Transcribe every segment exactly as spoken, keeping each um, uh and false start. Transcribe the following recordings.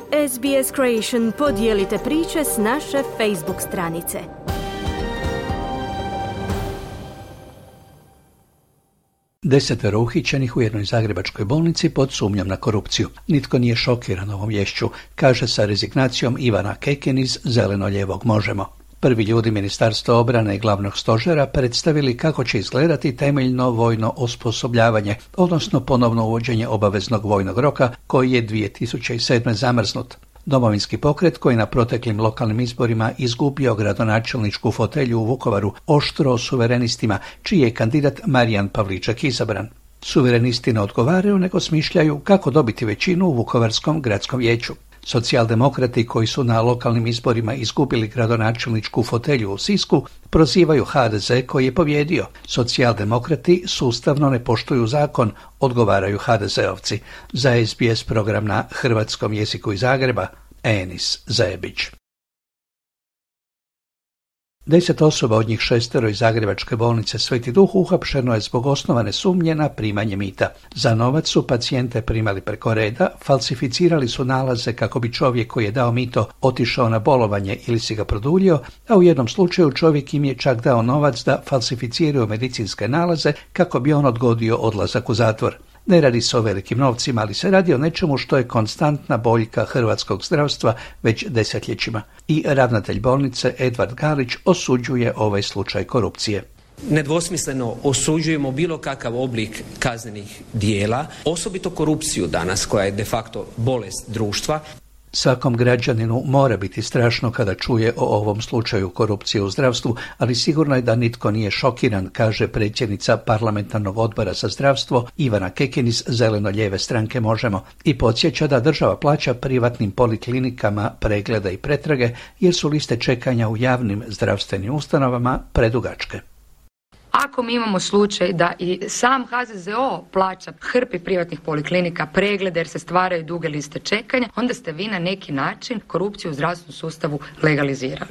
S B S Creation podijelite priče s naše Facebook stranice. Desetero uhićenih u jednoj zagrebačkoj bolnici pod sumnjom na korupciju. Nitko nije šokiran ovom viješću, kaže sa rezignacijom Ivana Kekin iz Zeleno-lijevog Možemo. Prvi ljudi Ministarstva obrane i glavnog stožera predstavili kako će izgledati temeljno vojno osposobljavanje, odnosno ponovno uvođenje obaveznog vojnog roka koji je dvije tisuće sedme zamrznut. Domovinski pokret koji na proteklim lokalnim izborima izgubio gradonačelničku fotelju u Vukovaru oštro suverenistima, čiji je kandidat Marijan Pavliček izabran. Suverenisti ne odgovaraju nego smišljaju kako dobiti većinu u Vukovarskom gradskom vijeću. Socijaldemokrati koji su na lokalnim izborima izgubili gradonačelničku fotelju u Sisku prozivaju H D Z koji je pobjedio. Socijaldemokrati sustavno ne poštuju zakon, odgovaraju ha de zeovci. Za S B S program na hrvatskom jeziku iz Zagreba, Enis Zajebić. Deset osoba, od njih šestero iz zagrebačke bolnice Sveti Duh, uhapšeno je zbog osnovane sumnje na primanje mita. Za novac su pacijente primali preko reda, falsificirali su nalaze kako bi čovjek koji je dao mito otišao na bolovanje ili si ga produljio, a u jednom slučaju čovjek im je čak dao novac da falsificiraju medicinske nalaze kako bi on odgodio odlazak u zatvor. Ne radi se o velikim novcima, ali se radi o nečemu što je konstantna boljka hrvatskog zdravstva već desetljećima. I ravnatelj bolnice Edvard Galić osuđuje ovaj slučaj korupcije. Nedvosmisleno osuđujemo bilo kakav oblik kaznenih dijela, osobito korupciju danas koja je de facto bolest društva. Svakom građaninu mora biti strašno kada čuje o ovom slučaju korupcije u zdravstvu, ali sigurno je da nitko nije šokiran, kaže predsjednica parlamentarnog odbora za zdravstvo Ivana Kekin iz Zeleno-lijeve stranke Možemo i podsjeća da država plaća privatnim poliklinikama preglede i pretrage jer su liste čekanja u javnim zdravstvenim ustanovama predugačke. Ako mi imamo slučaj da i sam H Z Z O plaća hrpi privatnih poliklinika preglede jer se stvaraju duge liste čekanja, onda ste vi na neki način korupciju u zdravstvenom sustavu legalizirali.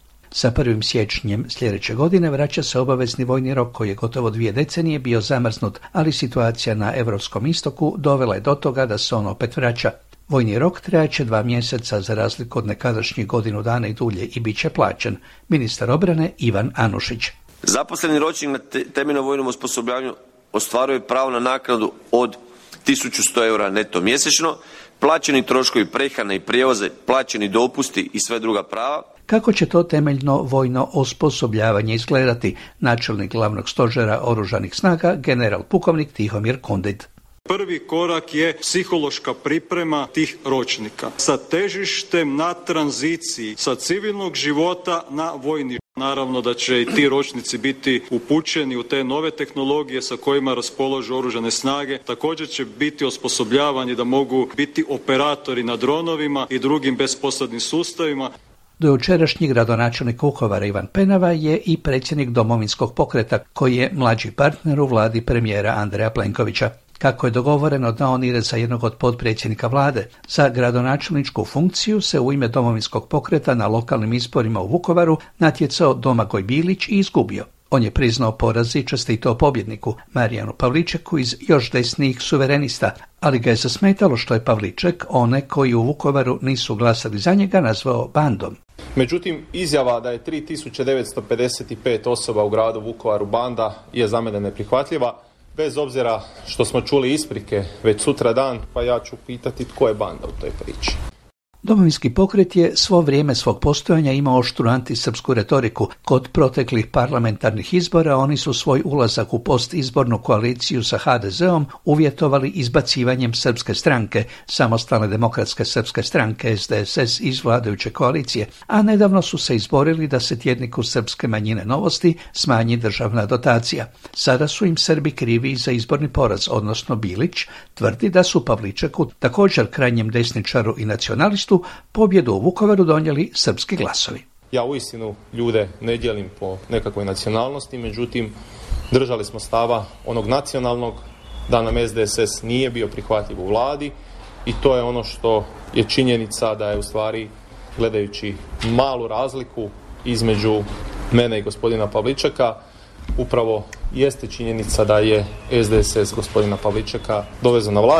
Sa prvim siječnjem sljedeće godine vraća se obavezni vojni rok koji je gotovo dvije decenije bio zamrznut, ali situacija na Europskom istoku dovela je do toga da se on opet vraća. Vojni rok trajaće dva mjeseca za razliku od nekadašnjih godinu dana i dulje i bit će plaćen. Ministar obrane Ivan Anušić. Zaposleni ročnik na temeljnom vojnom osposobljavanju ostvaruje pravo na naknadu od tisuću sto eura neto mjesečno, plaćeni troškovi prehrane i prijevoze, plaćeni dopusti i sve druga prava. Kako će to temeljno vojno osposobljavanje izgledati? Načelnik glavnog stožera oružanih snaga, general pukovnik Tihomir Kundid. Prvi korak je psihološka priprema tih ročnika sa težištem na tranziciji sa civilnog života na vojni. Naravno da će i ti ročnici biti upućeni u te nove tehnologije sa kojima raspolažu oružane snage. Također će biti osposobljavani da mogu biti operatori na dronovima i drugim bezposadnim sustavima. Do jučerašnji gradonačelnik Vukovara Ivan Penava je i predsjednik Domovinskog pokreta, koji je mlađi partner u vladi premijera Andreja Plenkovića. Kako je dogovoreno da on ide za jednog od potpredsjednika vlade, za gradonačelničku funkciju se u ime Domovinskog pokreta na lokalnim izborima u Vukovaru natjecao Domagoj Bilić i izgubio. On je priznao poraz i čestitao pobjedniku Marijanu Pavličeku iz još desnijih suverenista, ali ga je zasmetalo što je Pavliček one koji u Vukovaru nisu glasali za njega nazvao bandom. Međutim, izjava da je tri tisuće devetsto pedeset pet osoba u gradu Vukovaru banda je za mene neprihvatljiva. Bez obzira što smo čuli isprike već sutra dan, pa ja ću pitati tko je banda u toj priči. Domovinski pokret je svo vrijeme svog postojanja imao oštru antisrpsku retoriku. Kod proteklih parlamentarnih izbora oni su svoj ulazak u postizbornu koaliciju sa ha de zeom uvjetovali izbacivanjem Srpske stranke, Samostalne demokratske srpske stranke S D S S iz vladajuće koalicije, a nedavno su se izborili da se tjedniku srpske manjine Novosti smanji državna dotacija. Sada su im Srbi krivi za izborni poraz, odnosno Bilić tvrdi da su Pavličeku, također krajnjem desničaru i nacionalistu, pobjedu u Vukovaru donijeli srpski glasovi. Ja uistinu ljude ne dijelim po nekakvoj nacionalnosti, međutim držali smo stava onog nacionalnog da nam S D S S nije bio prihvatljiv u vladi i to je ono što je činjenica da je u stvari, gledajući malu razliku između mene i gospodina Pavličeka, upravo jeste činjenica da je S D S S gospodina Pavličeka dovezao na vlast.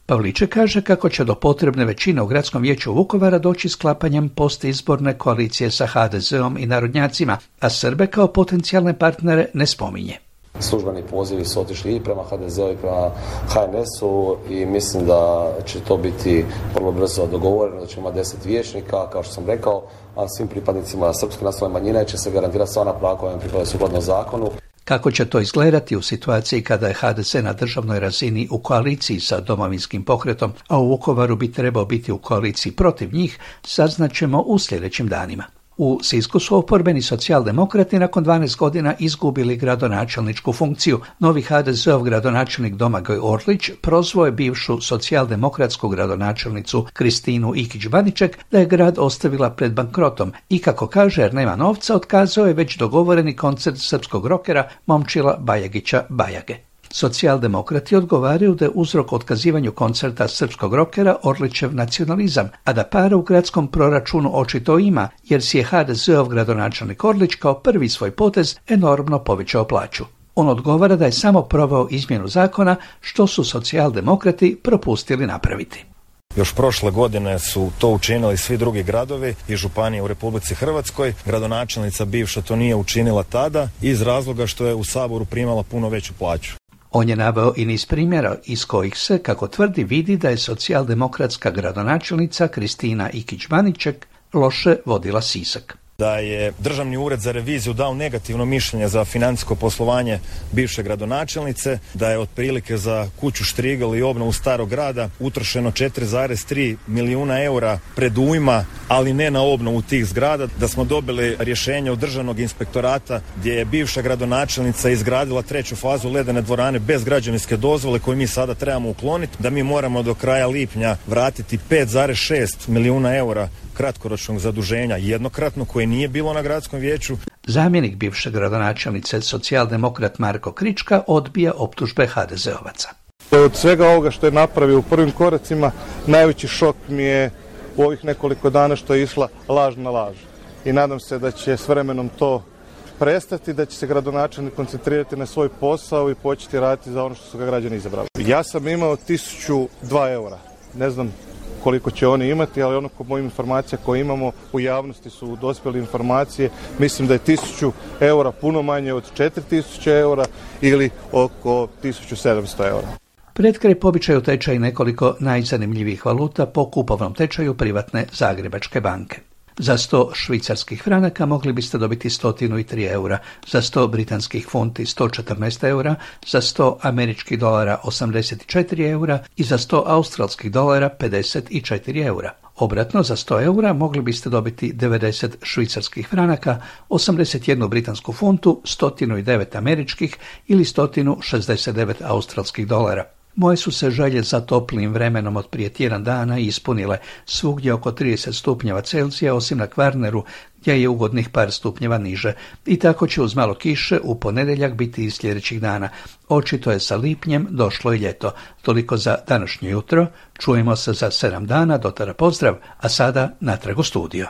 Pavliček kaže kako će do potrebne većine u gradskom vijeću Vukovara doći sklapanjem postizborne koalicije sa ha de zeom i narodnjacima, a Srbe kao potencijalne partnere ne spominje. Službeni pozivi su otišli i prema ha de zeu i prema ha en esu i mislim da će to biti vrlo brzo dogovoreno, da ćemo imati deset vijećnika, kao što sam rekao, a svim pripadnicima srpske nacionalne manjine će se garantirati sva ona prava koja im pripadaju sukladno zakonu. Kako će to izgledati u situaciji kada je ha de ze na državnoj razini u koaliciji sa Domovinskim pokretom, a u Vukovaru bi trebao biti u koaliciji protiv njih, saznaćemo u sljedećim danima. U Sisku su oporbeni socijaldemokrati nakon dvanaest godina izgubili gradonačelničku funkciju. Novi ha de zeov gradonačelnik Domagoj Orlić prozvao je bivšu socijaldemokratsku gradonačelnicu Kristinu Ikić-Baniček da je grad ostavila pred bankrotom i, kako kaže, jer nema novca, otkazao je već dogovoreni koncert srpskog rokera Momčila Bajagića Bajage. Socijaldemokrati odgovaraju da je uzrok otkazivanju koncerta srpskog rokera Orlićev nacionalizam, a da para u gradskom proračunu očito ima, jer si je ha de zeov gradonačelnik Orlić kao prvi svoj potez enormno povećao plaću. On odgovara da je samo proveo izmjenu zakona, što su socijaldemokrati propustili napraviti. Još prošle godine su to učinili svi drugi gradovi i županije u Republici Hrvatskoj. Gradonačelnica bivša to nije učinila tada iz razloga što je u Saboru primala puno veću plaću. On je naveo i niz primjera iz kojih se, kako tvrdi, vidi da je socijaldemokratska gradonačelnica Kristina Ikić-Baniček loše vodila Sisak. Da je Državni ured za reviziju dao negativno mišljenje za financijsko poslovanje bivše gradonačelnice, da je otprilike za kuću Štrigel i obnovu starog grada utrošeno četiri zarez tri milijuna eura predujma, ali ne na obnovu tih zgrada, da smo dobili rješenje od Državnog inspektorata gdje je bivša gradonačelnica izgradila treću fazu ledene dvorane bez građevinske dozvole koju mi sada trebamo ukloniti, da mi moramo do kraja lipnja vratiti pet zarez šest milijuna eura kratkoročnog zaduženja jednokratno koje nije bilo na gradskom vijeću. Zamjenik bivše gradonačelnice, socijaldemokrat Marko Krička, odbija optužbe ha de zeovaca. Od svega ovoga što je napravio u prvim koracima, najveći šok mi je u ovih nekoliko dana što je išla laž na laž. I nadam se da će s vremenom to prestati, da će se gradonačelnik koncentrirati na svoj posao i početi raditi za ono što su ga građani izabrali. Ja sam imao tisuću dva eura. Ne znam koliko će oni imati, ali ono po mojim informacija koje imamo u javnosti su dospjele informacije. Mislim da je tisuću eura puno manje od četiri tisuće eura ili oko tisuću sedamsto eura. Pred kraj po običaju tečaj nekoliko najzanimljivijih valuta po kupovnom tečaju privatne Zagrebačke banke. Za sto švicarskih franaka mogli biste dobiti sto tri eura, za sto britanskih funti sto četrnaest eura, za sto američkih dolara osamdeset četiri eura i za sto australskih dolara pedeset četiri eura. Obratno, za sto eura mogli biste dobiti devedeset švicarskih franaka, osamdeset jednu britansku funtu, sto devet američkih ili sto šezdeset devet australskih dolara. Moje su se želje za toplim vremenom od prije tjedan dana ispunile, svugdje oko trideset stupnjeva Celzija, osim na Kvarneru, gdje je ugodnih par stupnjeva niže. I tako će uz malo kiše u ponedjeljak biti i sljedećih dana. Očito je sa lipnjem došlo i ljeto. Toliko za današnje jutro. Čujemo se za sedam dana, do tada pozdrav, a sada natrag u studio.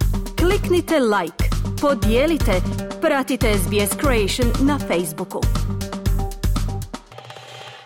Kliknite like, podijelite, pratite es be es Creation na Facebooku.